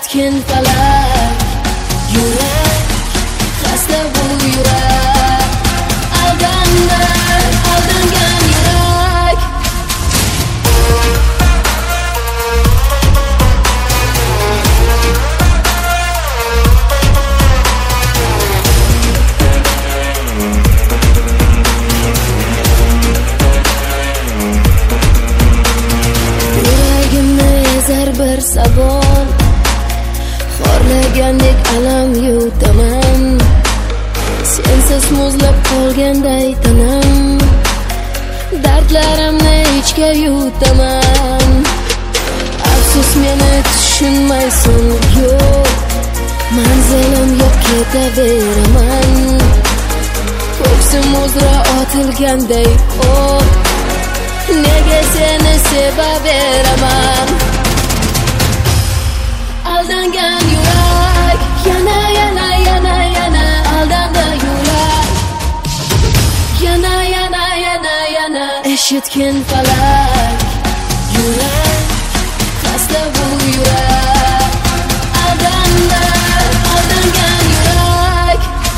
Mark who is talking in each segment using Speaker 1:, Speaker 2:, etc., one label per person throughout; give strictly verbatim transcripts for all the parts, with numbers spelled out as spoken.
Speaker 1: eshitgin falak, yurak xasta bu yurak, aldanda aldangan yurak. Yuragimni ezar bir savol, xorlagandek alam yutaman, sensiz muzlab qolganday tanam, dardlarimni ichga yutaman. Afsus meni tushunmaysan, yo'q manzilim yo'q, ketaveraman. Ko'ksim uzra otilganday, oh nega seni sevaveraman. Aldangan yurak, yana yana yana yana aldanda yurak, yana yana yana yana eshitgin falak, yurak xasta bu yurak, aldanda aldangan yurak.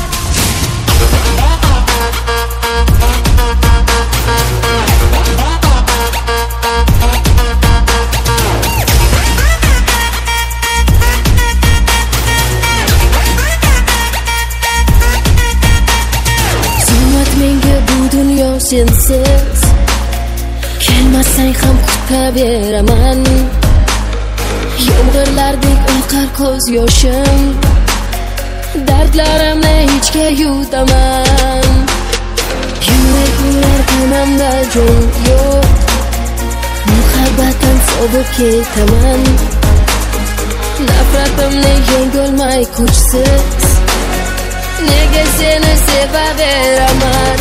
Speaker 1: Menga bu dunyo sensiz, kelmasang ham kutaveraman. Yomg'irlardek oqar ko'z yoshim, dardlarimni ichga yutaman. Yurak urar tanamda jon yo'q, muhabbatim sovib ketaman. Nafratimni yengolmay kuchsiz, nega seni sevaveraman.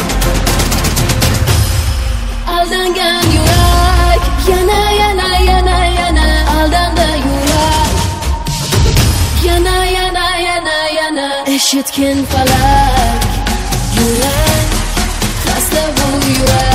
Speaker 1: Aldangan yurak, yana yana yana yana aldanda yurak, yana yana yana yana eshitgin falak, yurak xasta bu yurak.